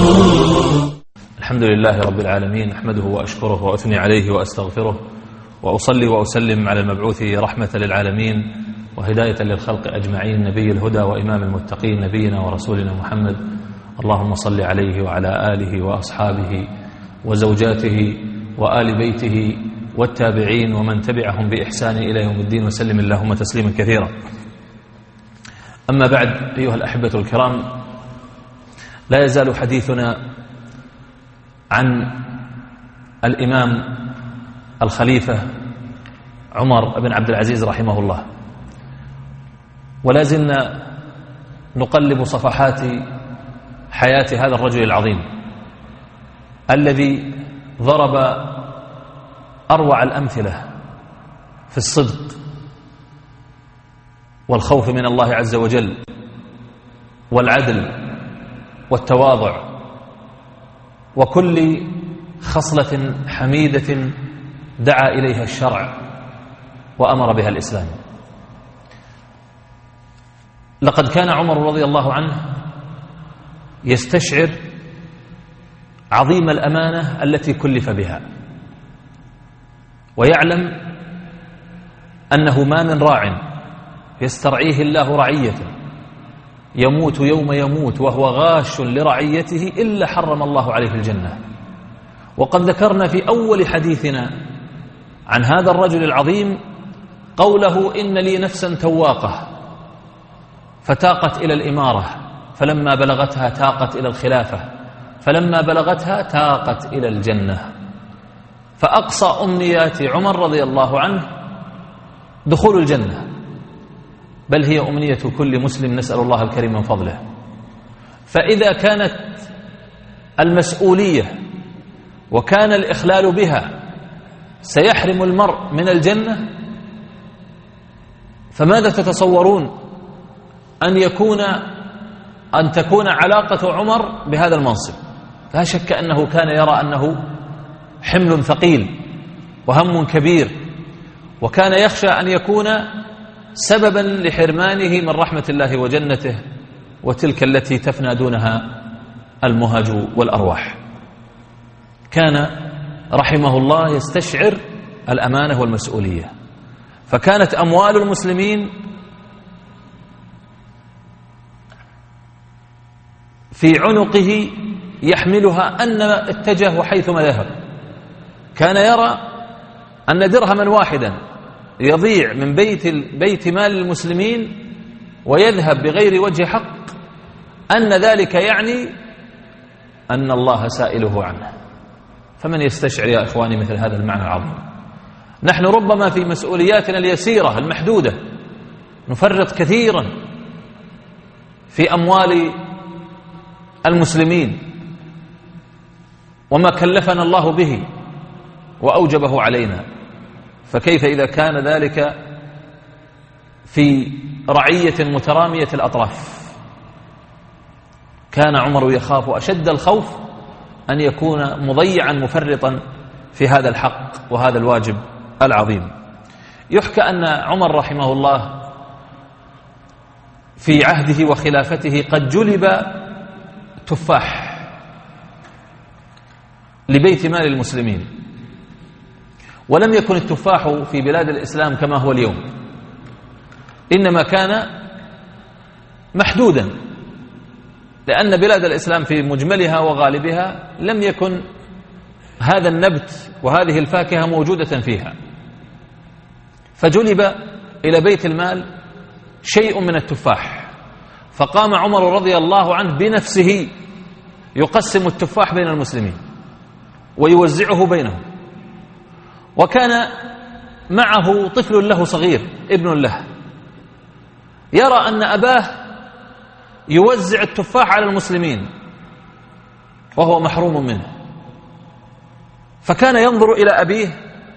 الحمد لله رب العالمين، أحمده وأشكره وأثني عليه وأستغفره، وأصلي وأسلم على المبعوث رحمة للعالمين وهداية للخلق أجمعين، نبي الهدى وإمام المتقين، نبينا ورسولنا محمد. اللهم صل عليه وعلى آله وأصحابه وزوجاته وآل بيته والتابعين ومن تبعهم بإحسان إلى يوم الدين، وسلم اللهم تسليما كثيرا. أما بعد، أيها الأحبة الكرام، لا يزال حديثنا عن الإمام الخليفة عمر بن عبد العزيز رحمه الله، ولا زلنا نقلب صفحات حياة هذا الرجل العظيم الذي ضرب أروع الأمثلة في الصدق والخوف من الله عز وجل والعدل والتواضع وكل خصلة حميدة دعا إليها الشرع وأمر بها الإسلام. لقد كان عمر رضي الله عنه يستشعر عظيم الأمانة التي كلف بها، ويعلم أنه ما من راع يسترعيه الله رعية يموت يوم يموت وهو غاش لرعيته إلا حرم الله عليه الجنة. وقد ذكرنا في أول حديثنا عن هذا الرجل العظيم قوله: إن لي نفسا تواقة فتاقت إلى الإمارة، فلما بلغتها تاقت إلى الخلافة، فلما بلغتها تاقت إلى الجنة. فأقصى أمنيات عمر رضي الله عنه دخول الجنة، بل هي أمنية كل مسلم، نسأل الله الكريم من فضله. فإذا كانت المسؤولية وكان الإخلال بها سيحرم المرء من الجنة، فماذا تتصورون أن تكون علاقة عمر بهذا المنصب؟ لا شك أنه كان يرى أنه حمل ثقيل وهم كبير، وكان يخشى أن يكون سببا لحرمانه من رحمة الله وجنته، وتلك التي تفنى دونها المهج والأرواح. كان رحمه الله يستشعر الأمانة والمسؤولية، فكانت أموال المسلمين في عنقه يحملها أن اتجه حيثما ذهب. كان يرى أن درهما واحدا يضيع من بيت مال المسلمين ويذهب بغير وجه حق، أن ذلك يعني أن الله سائله عنه. فمن يستشعر يا إخواني مثل هذا المعنى العظيم؟ نحن ربما في مسؤولياتنا اليسيرة المحدودة نفرط كثيرا في أموال المسلمين وما كلفنا الله به وأوجبه علينا، فكيف إذا كان ذلك في رعية مترامية الأطراف؟ كان عمر يخاف أشد الخوف أن يكون مضيعا مفرطا في هذا الحق وهذا الواجب العظيم. يحكى أن عمر رحمه الله في عهده وخلافته قد جلب تفاح لبيت مال المسلمين، ولم يكن التفاح في بلاد الإسلام كما هو اليوم، إنما كان محدودا، لأن بلاد الإسلام في مجملها وغالبها لم يكن هذا النبت وهذه الفاكهة موجودة فيها، فجلب إلى بيت المال شيء من التفاح، فقام عمر رضي الله عنه بنفسه يقسم التفاح بين المسلمين ويوزعه بينهم. وكان معه طفل له صغير، ابن له، يرى أن أباه يوزع التفاح على المسلمين وهو محروم منه، فكان ينظر إلى أبيه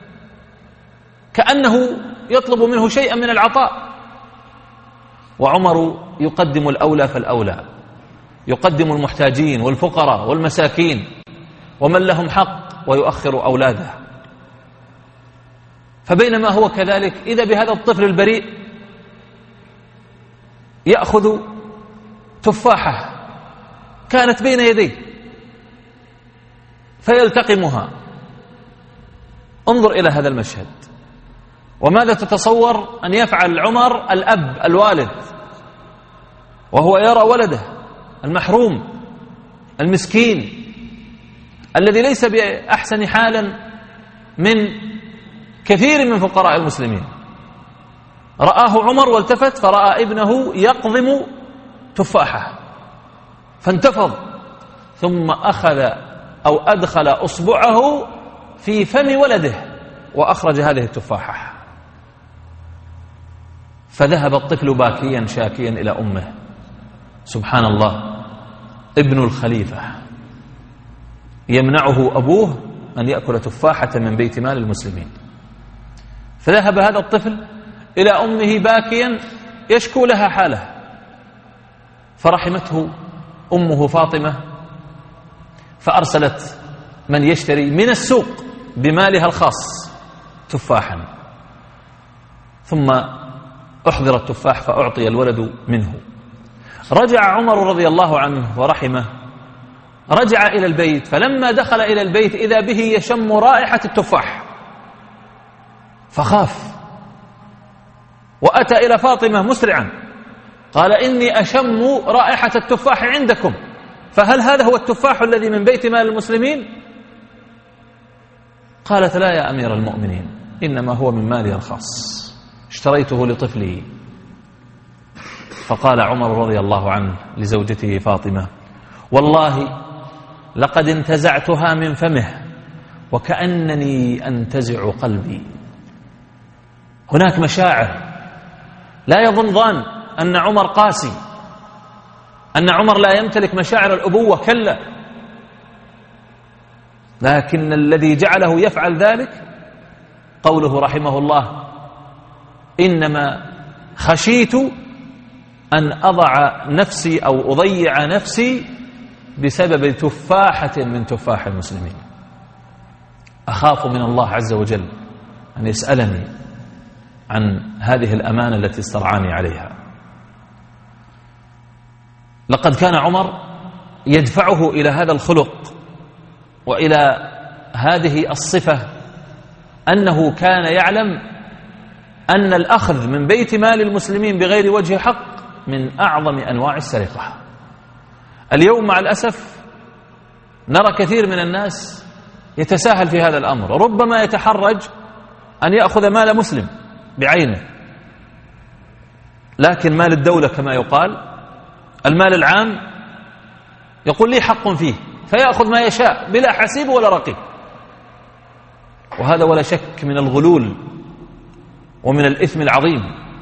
كأنه يطلب منه شيئا من العطاء، وعمر يقدم الأولى فالأولى، يقدم المحتاجين والفقراء والمساكين ومن لهم حق ويؤخر أولاده. فبينما هو كذلك إذا بهذا الطفل البريء يأخذ تفاحة كانت بين يديه فيلتقمها. انظر إلى هذا المشهد. وماذا تتصور أن يفعل عمر الأب الوالد وهو يرى ولده المحروم المسكين الذي ليس بأحسن حالا من كثير من فقراء المسلمين؟ رآه عمر والتفت فرأى ابنه يقضم تفاحة فانتفض، ثم أخذ أو أدخل أصبعه في فم ولده وأخرج هذه التفاحة، فذهب الطفل باكيا شاكيا إلى أمه. سبحان الله، ابن الخليفة يمنعه أبوه أن يأكل تفاحة من بيت مال المسلمين. فذهب هذا الطفل إلى أمه باكيا يشكو لها حاله، فرحمته أمه فاطمة فأرسلت من يشتري من السوق بمالها الخاص تفاحا، ثم أحضر التفاح فأعطي الولد منه. رجع عمر رضي الله عنه ورحمه، رجع إلى البيت، فلما دخل إلى البيت إذا به يشم رائحة التفاح فخاف وأتى إلى فاطمة مسرعا قال: إني أشم رائحة التفاح عندكم، فهل هذا هو التفاح الذي من بيت مال المسلمين؟ قالت: لا يا أمير المؤمنين، إنما هو من مالي الخاص، اشتريته لطفلي. فقال عمر رضي الله عنه لزوجته فاطمة: والله لقد انتزعتها من فمه وكأنني أنتزع قلبي. هناك مشاعر، لا يظن ظان أن عمر قاسي، أن عمر لا يمتلك مشاعر الأبوة، كلا، لكن الذي جعله يفعل ذلك قوله رحمه الله: إنما خشيت أن أضع نفسي أو أضيع نفسي بسبب تفاحة من تفاح المسلمين. أخاف من الله عز وجل أن يسألني عن هذه الأمانة التي استرعاني عليها. لقد كان عمر يدفعه إلى هذا الخلق وإلى هذه الصفة أنه كان يعلم أن الأخذ من بيت مال المسلمين بغير وجه حق من أعظم أنواع السرقة. اليوم مع الأسف نرى كثير من الناس يتساهل في هذا الأمر، ربما يتحرج أن يأخذ مال مسلم بعينه، لكن مال الدولة كما يقال، المال العام، يقول لي حق فيه، فيأخذ ما يشاء بلا حسيب ولا رقيب. وهذا ولا شك من الغلول ومن الإثم العظيم.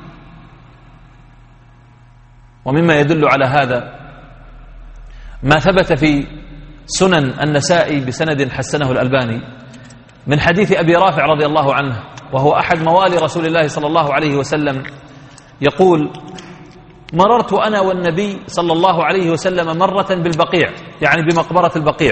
ومما يدل على هذا ما ثبت في سنن النسائي بسند حسنه الألباني من حديث أبي رافع رضي الله عنه، وهو أحد موالي رسول الله صلى الله عليه وسلم، يقول: مررت أنا والنبي صلى الله عليه وسلم مرة بالبقيع، يعني بمقبرة البقيع.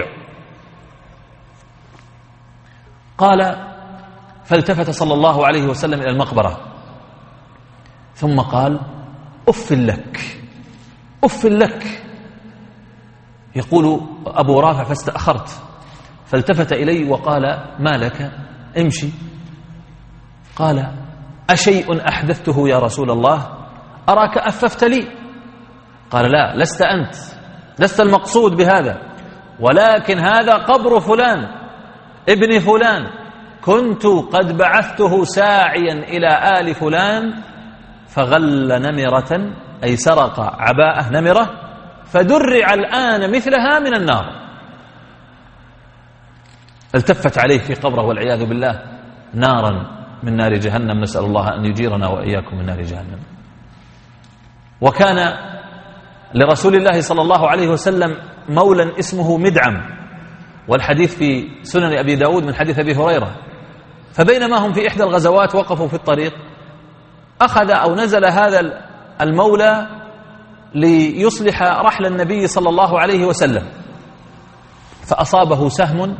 قال: فالتفت صلى الله عليه وسلم إلى المقبرة ثم قال: أف لك، أف لك. يقول أبو رافع: فاستأخرت، فالتفت إلي وقال: ما لك؟ امشي. قال: أشيء أحدثته يا رسول الله؟ أراك أففت لي. قال: لا، لست أنت، لست المقصود بهذا، ولكن هذا قبر فلان ابن فلان، كنت قد بعثته ساعيا إلى آل فلان فغل نمرة، أي سرق عباءة نمرة، فدرع الآن مثلها من النار. التفت عليه في قبره والعياذ بالله نارا من نار جهنم، نسأل الله أن يجيرنا وإياكم من نار جهنم. وكان لرسول الله صلى الله عليه وسلم مولى اسمه مدعم، والحديث في سنن أبي داود من حديث أبي هريرة. فبينما هم في إحدى الغزوات وقفوا في الطريق، أخذ أو نزل هذا المولى ليصلح رحل النبي صلى الله عليه وسلم، فأصابه سهم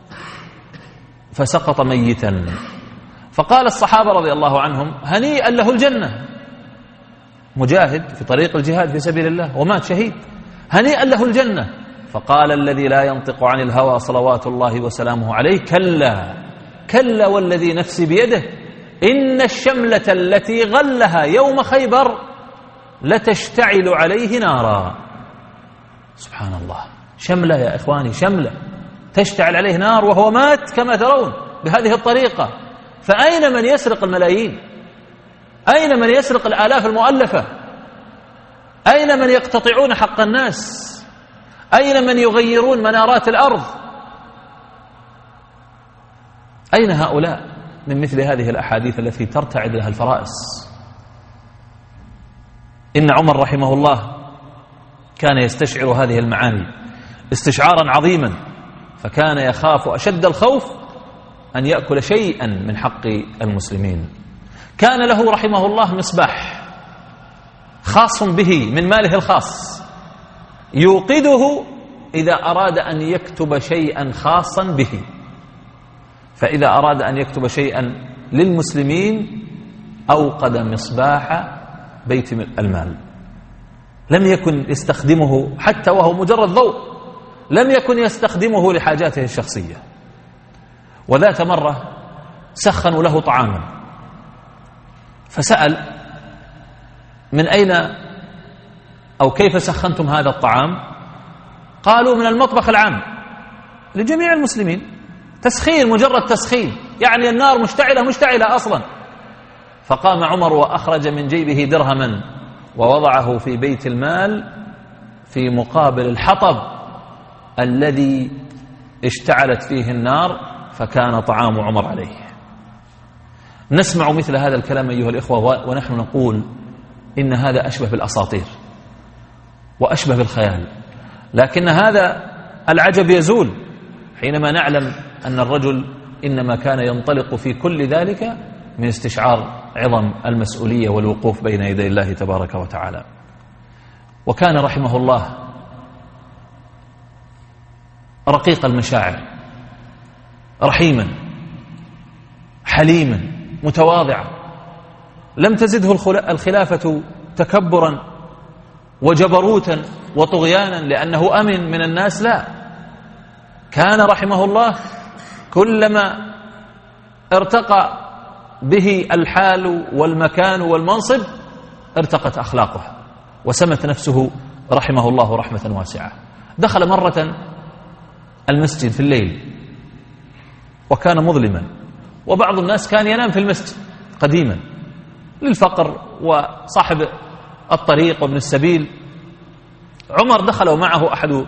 فسقط ميتا. فقال الصحابة رضي الله عنهم: هنيئا له الجنة، مجاهد في طريق الجهاد في سبيل الله ومات شهيد، هنيئا له الجنة. فقال الذي لا ينطق عن الهوى صلوات الله وسلامه عليه: كلا كلا والذي نفسي بيده إن الشملة التي غلها يوم خيبر لتشتعل عليه نارا. سبحان الله، شملة يا إخواني، شملة تشتعل عليه نار وهو مات كما ترون بهذه الطريقة. فأين من يسرق الملايين؟ أين من يسرق الآلاف المؤلفة؟ أين من يقتطعون حق الناس؟ أين من يغيرون منارات الأرض؟ أين هؤلاء من مثل هذه الأحاديث التي ترتعد لها الفرائس؟ إن عمر رحمه الله كان يستشعر هذه المعاني استشعارا عظيما، فكان يخاف أشد الخوف أن يأكل شيئا من حق المسلمين. كان له رحمه الله مصباح خاص به من ماله الخاص يوقده إذا أراد أن يكتب شيئا خاصا به. فإذا أراد أن يكتب شيئا للمسلمين أوقد مصباح بيت المال، لم يكن يستخدمه حتى وهو مجرد ضوء، لم يكن يستخدمه لحاجاته الشخصية. وذات مرة سخنوا له طعاما فسأل: من أين أو كيف سخنتم هذا الطعام؟ قالوا: من المطبخ العام لجميع المسلمين. تسخين، مجرد تسخين، يعني النار مشتعلة أصلا. فقام عمر وأخرج من جيبه درهما ووضعه في بيت المال في مقابل الحطب الذي اشتعلت فيه النار، فكان طعام عمر عليه. نسمع مثل هذا الكلام أيها الإخوة ونحن نقول إن هذا أشبه بالأساطير وأشبه بالخيال، لكن هذا العجب يزول حينما نعلم أن الرجل إنما كان ينطلق في كل ذلك من استشعار عظم المسؤولية والوقوف بين يدي الله تبارك وتعالى. وكان رحمه الله رقيق المشاعر، رحيما حليما متواضعا، لم تزده الخلافة تكبرا وجبروتا وطغيانا لأنه أمن من الناس، لا، كان رحمه الله كلما ارتقى به الحال والمكان والمنصب ارتقت أخلاقه وسمت نفسه رحمه الله رحمة واسعة. دخل مرة المسجد في الليل وكان مظلما، وبعض الناس كان ينام في المسجد قديما للفقر وصاحب الطريق وابن السبيل. عمر دخل ومعه أحد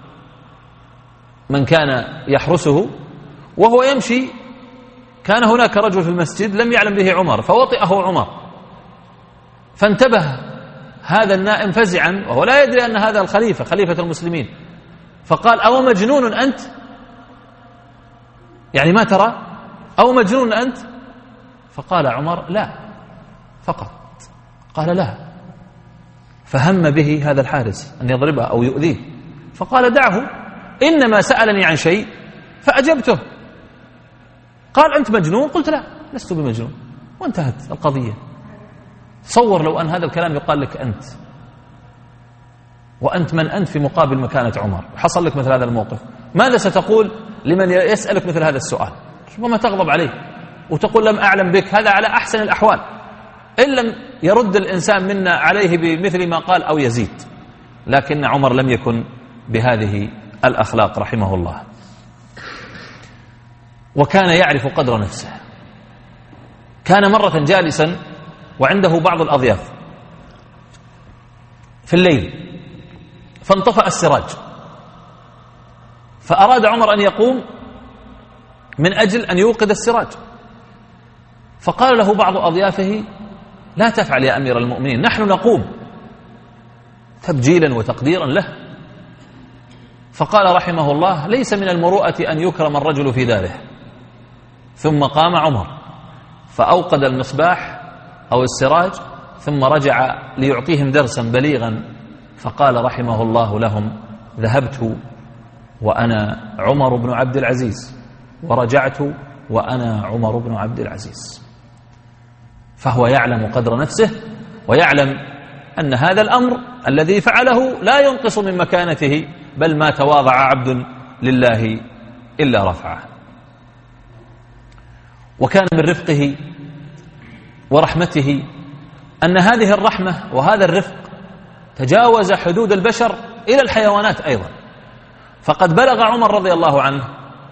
من كان يحرسه، وهو يمشي كان هناك رجل في المسجد لم يعلم به عمر فوطئه عمر، فانتبه هذا النائم فزعا وهو لا يدري أن هذا الخليفة خليفة المسلمين، فقال: أو مجنون أنت؟ يعني ما ترى؟ أو مجنون أنت؟ فقال عمر: لا فقط. قال: لا. فهم به هذا الحارس أن يضربه أو يؤذيه، فقال: دعه، إنما سألني عن شيء فأجبته. قال: أنت مجنون؟ قلت: لا لست بمجنون، وانتهت القضية. تصور لو أن هذا الكلام يقال لك أنت، وأنت من أنت في مقابل مكانة عمر، وحصل لك مثل هذا الموقف، ماذا ستقول لمن يسألك مثل هذا السؤال؟ ربما تغضب عليه وتقول: لم أعلم بك. هذا على أحسن الأحوال، إن لم يرد الإنسان منا عليه بمثل ما قال أو يزيد. لكن عمر لم يكن بهذه الأخلاق رحمه الله، وكان يعرف قدر نفسه. كان مرة جالسا وعنده بعض الأضياف في الليل، فانطفأ السراج، فأراد عمر أن يقوم من أجل أن يوقد السراج، فقال له بعض أضيافه: لا تفعل يا أمير المؤمنين، نحن نقوم، تبجيلا وتقديرا له. فقال رحمه الله: ليس من المروءة أن يكرم الرجل في داره. ثم قام عمر فأوقد المصباح أو السراج، ثم رجع ليعطيهم درسا بليغا، فقال رحمه الله لهم: ذهبت وأنا عمر بن عبد العزيز، ورجعت وأنا عمر بن عبد العزيز. فهو يعلم قدر نفسه، ويعلم أن هذا الأمر الذي فعله لا ينقص من مكانته بل ما تواضع عبد لله إلا رفعه. وكان من رفقه ورحمته أن هذه الرحمة وهذا الرفق تجاوز حدود البشر إلى الحيوانات أيضا. فقد بلغ عمر رضي الله عنه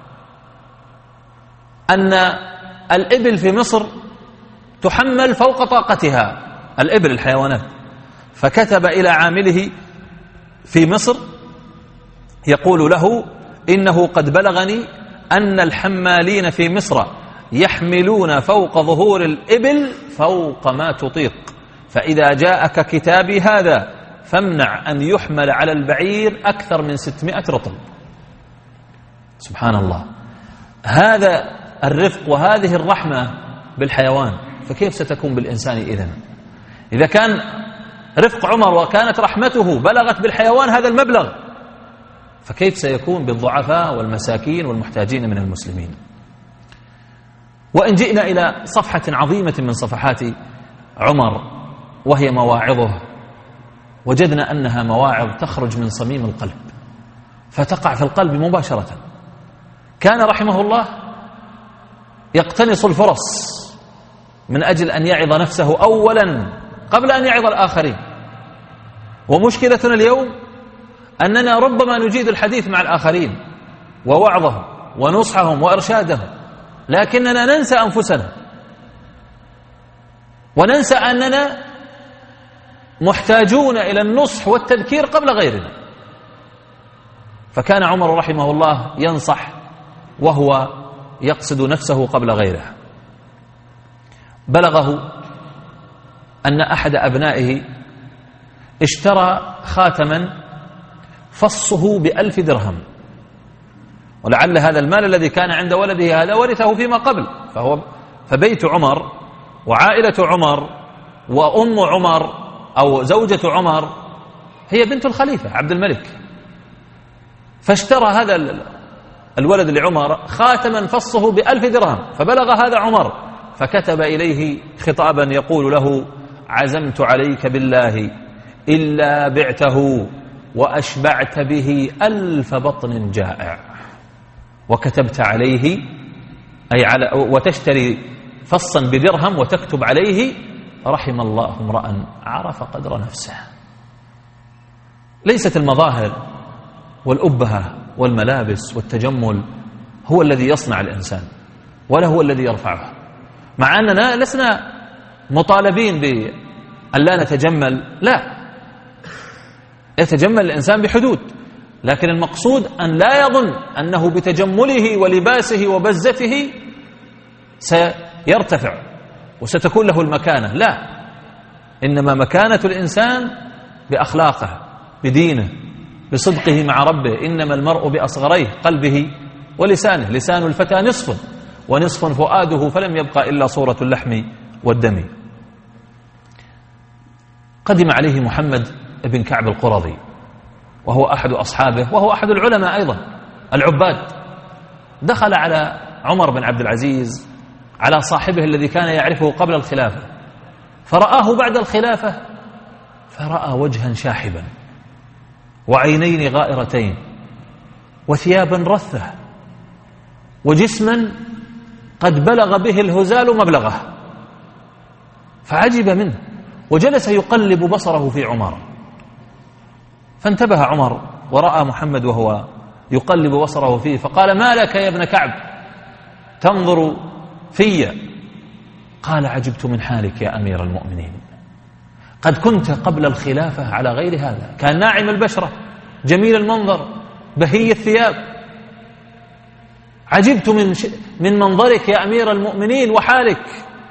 أن الإبل في مصر تحمل فوق طاقتها، الإبل الحيوانات، فكتب إلى عامله في مصر يقول له: إنه قد بلغني أن الحمالين في مصر يحملون فوق ظهور الإبل فوق ما تطيق، فإذا جاءك كتابي هذا فامنع أن يحمل على البعير أكثر من 600 رطل. سبحان الله، هذا الرفق وهذه الرحمة بالحيوان، فكيف ستكون بالإنسان إذن؟ إذا كان رفق عمر وكانت رحمته بلغت بالحيوان هذا المبلغ، فكيف سيكون بالضعفاء والمساكين والمحتاجين من المسلمين؟ وإن جئنا إلى صفحة عظيمة من صفحات عمر وهي مواعظه، وجدنا أنها مواعظ تخرج من صميم القلب فتقع في القلب مباشرة. كان رحمه الله يقتنص الفرص من أجل أن يعظ نفسه أولا قبل أن يعظ الآخرين. ومشكلتنا اليوم أننا ربما نجيد الحديث مع الآخرين ووعظهم ونصحهم وإرشادهم، لكننا ننسى أنفسنا وننسى أننا محتاجون إلى النصح والتذكير قبل غيرنا. فكان عمر رحمه الله ينصح وهو يقصد نفسه قبل غيره. بلغه أن أحد أبنائه اشترى خاتما فصه ب1000 درهم، ولعل هذا المال الذي كان عند ولده هذا ورثه فيما قبل، فبيت عمر وعائلة عمر وأم عمر أو زوجة عمر هي بنت الخليفة عبد الملك. فاشترى هذا الولد لعمر خاتما فصه ب1000 درهم، فبلغ هذا عمر فكتب إليه خطابا يقول له: عزمت عليك بالله إلا بعته وأشبعت به 1000 بطن جائع. وكتبت عليه أي وتشتري فصا بدرهم وتكتب عليه: رحم الله امرأ عرف قدر نفسه. ليست المظاهر والأبهة والملابس والتجمل هو الذي يصنع الإنسان ولا هو الذي يرفعه، مع أننا لسنا مطالبين بأن لا نتجمل، لا، يتجمل الإنسان بحدود، لكن المقصود أن لا يظن أنه بتجمله ولباسه وبزته سيرتفع وستكون له المكانة، لا، إنما مكانة الإنسان بأخلاقه بدينه بصدقه مع ربه. إنما المرء بأصغريه قلبه ولسانه، لسان الفتى نصف ونصف فؤاده فلم يبقى إلا صورة اللحم والدم. قدم عليه محمد بن كعب القرظي وهو أحد أصحابه وهو أحد العلماء أيضا العباد. دخل على عمر بن عبد العزيز على صاحبه الذي كان يعرفه قبل الخلافة، فرآه بعد الخلافة فرأى وجها شاحبا وعينين غائرتين وثيابا رثة وجسما قد بلغ به الهزال مبلغه، فعجب منه وجلس يقلب بصره في عمر. فانتبه عمر ورأى محمد وهو يقلب بصره فيه، فقال: ما لك يا ابن كعب تنظر في؟ قال: عجبت من حالك يا أمير المؤمنين، قد كنت قبل الخلافة على غير هذا، كان ناعم البشرة جميل المنظر بهي الثياب، عجبت من منظرك يا أمير المؤمنين وحالك.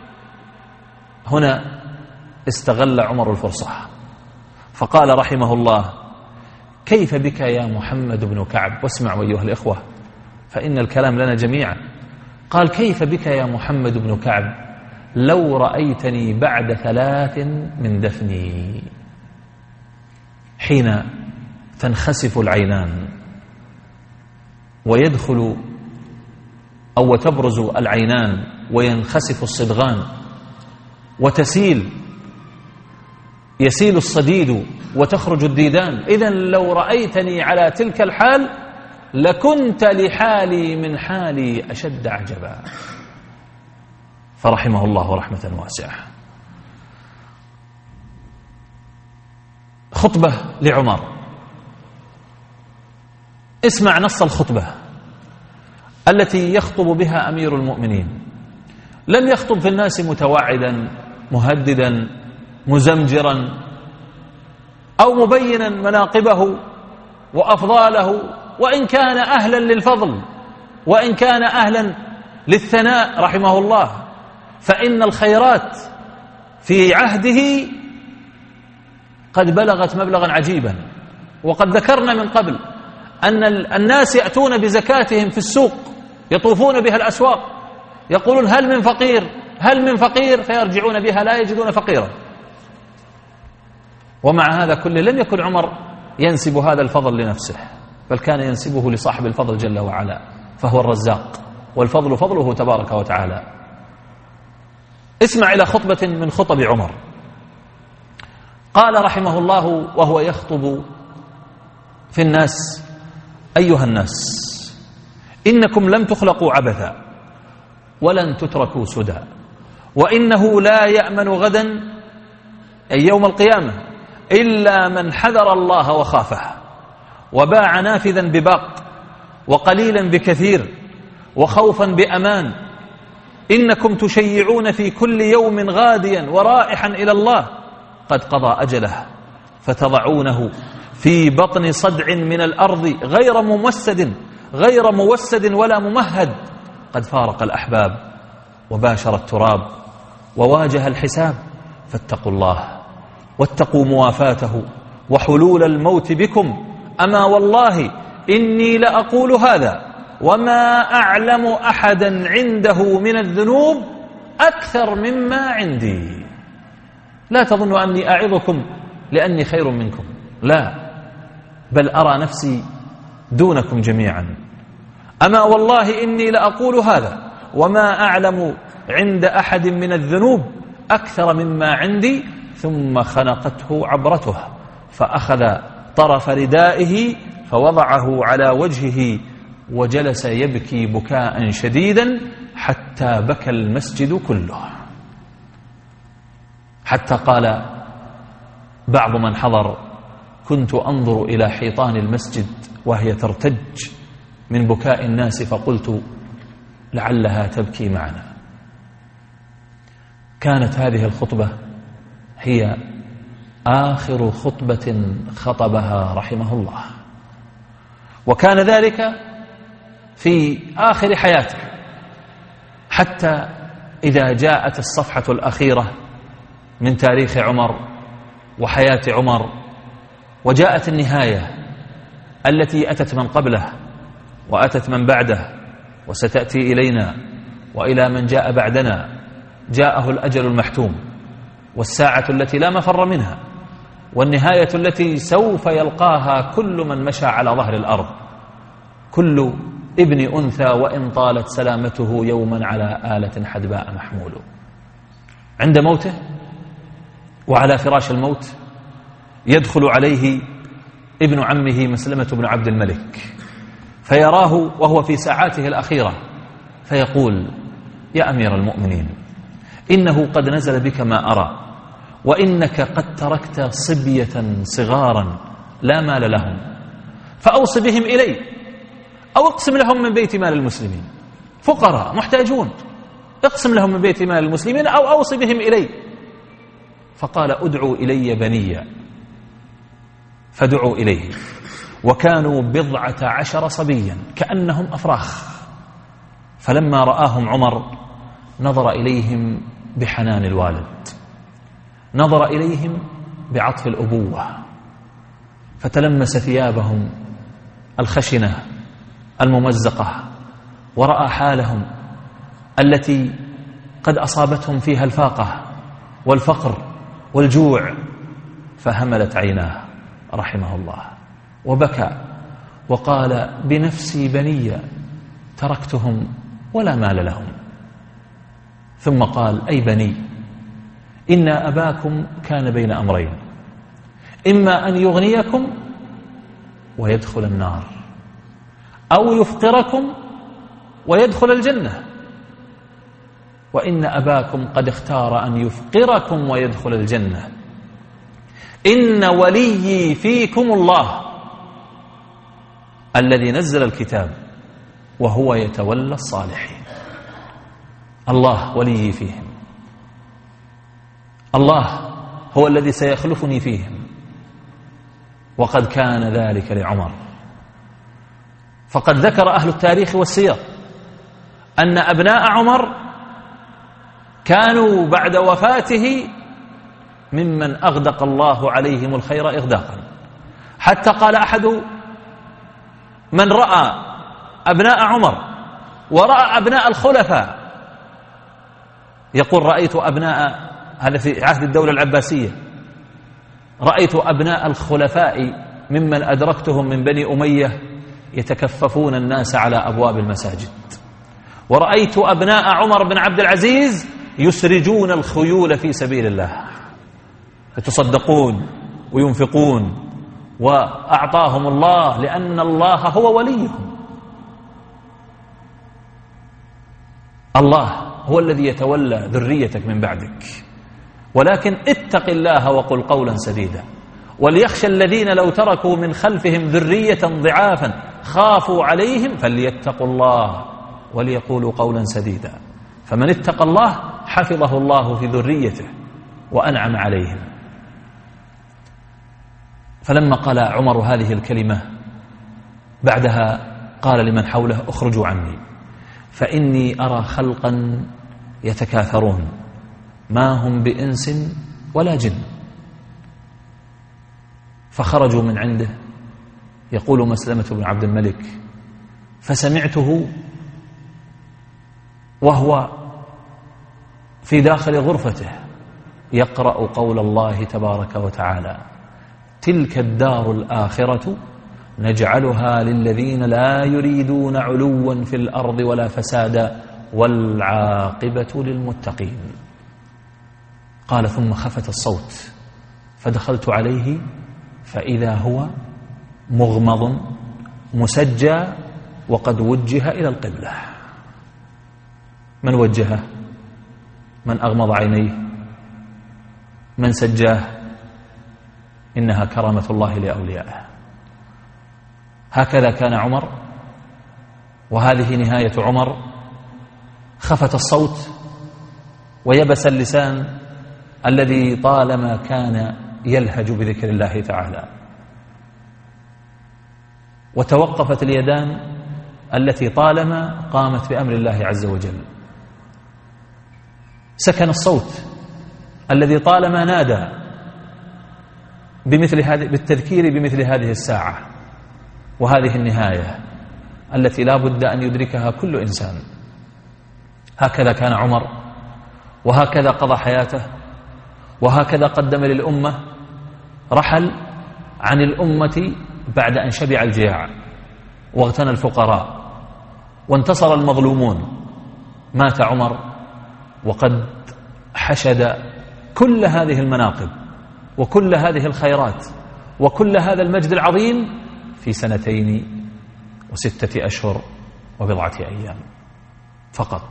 هنا استغل عمر الفرصة فقال رحمه الله: كيف بك يا محمد بن كعب؟ واسمعوا أيها الإخوة فإن الكلام لنا جميعا. قال: كيف بك يا محمد بن كعب لو رأيتني بعد 3 من دفني، حين تنخسف العينان ويدخل أو تبرز العينان وينخسف الصدغان وتسيل يسيل الصديد وتخرج الديدان. إذن لو رأيتني على تلك الحال لكنت لحالي من حالي أشد عجبا. فرحمه الله رحمة واسعة. خطبة لعمر، اسمع نص الخطبة التي يخطب بها أمير المؤمنين. لم يخطب في الناس متوعدا مهددا مزمجرا أو مبينا مناقبه وأفضاله، وإن كان أهلا للفضل وإن كان أهلا للثناء رحمه الله، فإن الخيرات في عهده قد بلغت مبلغا عجيبا. وقد ذكرنا من قبل أن الناس يأتون بزكاتهم في السوق، يطوفون بها الأسواق، يقولون هل من فقير هل من فقير، فيرجعون بها لا يجدون فقيرا. ومع هذا كله لم يكن عمر ينسب هذا الفضل لنفسه، بل كان ينسبه لصاحب الفضل جل وعلا، فهو الرزاق، والفضل فضله تبارك وتعالى. اسمع إلى خطبة من خطب عمر. قال رحمه الله وهو يخطب في الناس: أيها الناس، إنكم لم تخلقوا عبثا ولن تتركوا سدى، وإنه لا يأمن غدا أي يوم القيامة إلا من حذر الله وخافه، وباع نافذا بباق، وقليلا بكثير، وخوفا بأمان. إنكم تشيعون في كل يوم غاديا ورائحا إلى الله قد قضى أجله، فتضعونه في بطن صدع من الأرض غير موسد ولا ممهد، قد فارق الأحباب وباشر التراب وواجه الحساب. فاتقوا الله واتقوا موافاته وحلول الموت بكم. أما والله إني لأقول هذا وما أعلم أحدا عنده من الذنوب أكثر مما عندي. لا تظنوا أني أعظكم لأني خير منكم، لا، بل أرى نفسي دونكم جميعا. أما والله إني لأقول هذا وما أعلم عند أحد من الذنوب أكثر مما عندي. ثم خنقته عبرته، فأخذ طرف ردائه فوضعه على وجهه وجلس يبكي بكاء شديدا حتى بكى المسجد كله، حتى قال بعض من حضر: كنت أنظر إلى حيطان المسجد وهي ترتج من بكاء الناس، فقلت لعلها تبكي معنا. كانت هذه الخطبة هي آخر خطبة خطبها رحمه الله، وكان ذلك في آخر حياته، حتى إذا جاءت الصفحة الأخيرة من تاريخ عمر وحياة عمر، وجاءت النهاية التي أتت من قبله وأتت من بعده وستأتي إلينا وإلى من جاء بعدنا، جاءه الأجل المحتوم والساعة التي لا مفر منها، والنهاية التي سوف يلقاها كل من مشى على ظهر الأرض، كل ابن أنثى وإن طالت سلامته يوما على آلة حدباء محمول. عند موته وعلى فراش الموت يدخل عليه ابن عمه مسلمة بن عبد الملك، فيراه وهو في ساعاته الأخيرة، فيقول: يا أمير المؤمنين، إنه قد نزل بك ما أرى، وإنك قد تركت صبية صغارا لا مال لهم، فأوص بهم إلي، أو اقسم لهم من بيت مال المسلمين، فقراء محتاجون، اقسم لهم من بيت مال المسلمين أو أوص بهم إلي. فقال: أدعوا إلي بني. فدعوا إليه، وكانوا 19 صبيا كأنهم أفراخ. فلما رآهم عمر نظر إليهم بحنان الوالد، نظر إليهم بعطف الأبوة، فتلمس ثيابهم الخشنة الممزقة، ورأى حالهم التي قد أصابتهم فيها الفاقة والفقر والجوع، فهملت عيناه رحمه الله وبكى وقال: بنفسي بني تركتهم ولا مال لهم. ثم قال: أي بني، إن أباكم كان بين أمرين، إما أن يغنيكم ويدخل النار، أو يفقركم ويدخل الجنة. وإن أباكم قد اختار أن يفقركم ويدخل الجنة. إن وليي فيكم الله الذي نزل الكتاب وهو يتولى الصالحين. الله وليي فيهم، الله هو الذي سيخلفني فيهم. وقد كان ذلك لعمر. فقد ذكر أهل التاريخ والسير أن أبناء عمر كانوا بعد وفاته ممن أغدق الله عليهم الخير إغداقا، حتى قال أحد من رأى أبناء عمر ورأى أبناء الخلفاء يقول: رأيت أبناء، هذا في عهد الدولة العباسية، رأيت أبناء الخلفاء ممن أدركتهم من بني أمية يتكففون الناس على أبواب المساجد، ورأيت أبناء عمر بن عبد العزيز يسرجون الخيول في سبيل الله، يتصدقون وينفقون، وأعطاهم الله لأن الله هو وليهم. الله هو الذي يتولى ذريتك من بعدك، ولكن اتق الله وقل قولا سديدا. وليخشى الذين لو تركوا من خلفهم ذرية ضعافا خافوا عليهم فليتقوا الله وليقولوا قولا سديدا. فمن اتقى الله حفظه الله في ذريته وأنعم عليهم. فلما قال عمر هذه الكلمة بعدها قال لمن حوله: اخرجوا عني فإني أرى خلقا يتكاثرون ما هم بإنس ولا جن. فخرجوا من عنده. يقول مسلمة بن عبد الملك: فسمعته وهو في داخل غرفته يقرأ قول الله تبارك وتعالى: تلك الدار الآخرة نجعلها للذين لا يريدون علوا في الأرض ولا فسادا والعاقبة للمتقين. قال: ثم خفت الصوت فدخلت عليه فإذا هو مغمض مسجى وقد وجه إلى القبلة. من وجهه؟ من أغمض عينيه؟ من سجاه؟ إنها كرامة الله لأوليائه. هكذا كان عمر، وهذه نهاية عمر. خفت الصوت ويبس اللسان الذي طالما كان يلهج بذكر الله تعالى، وتوقفت اليدان التي طالما قامت بأمر الله عز وجل. سكن الصوت الذي طالما نادى بالتذكير بمثل هذه الساعة وهذه النهاية التي لا بد أن يدركها كل إنسان. هكذا كان عمر، وهكذا قضى حياته، وهكذا قدم للأمة. رحل عن الأمة بعد أن شبع الجياع واغتنى الفقراء وانتصر المظلومون. مات عمر وقد حشد كل هذه المناقب وكل هذه الخيرات وكل هذا المجد العظيم في 2 و6 أشهر وبضعة أيام فقط.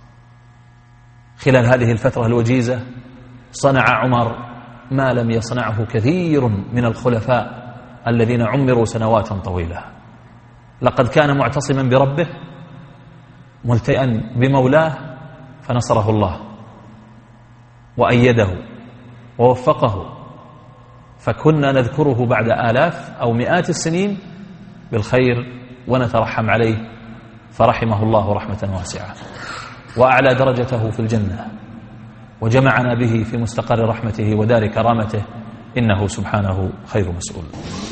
خلال هذه الفترة الوجيزة صنع عمر ما لم يصنعه كثير من الخلفاء الذين عمروا سنوات طويلة. لقد كان معتصما بربه ملتئا بمولاه فنصره الله وأيده ووفقه، فكنا نذكره بعد آلاف أو مئات السنين بالخير ونترحم عليه، فرحمه الله رحمة واسعة وأعلى درجته في الجنة وجمعنا به في مستقر رحمته ودار كرامته، إنه سبحانه خير مسؤول.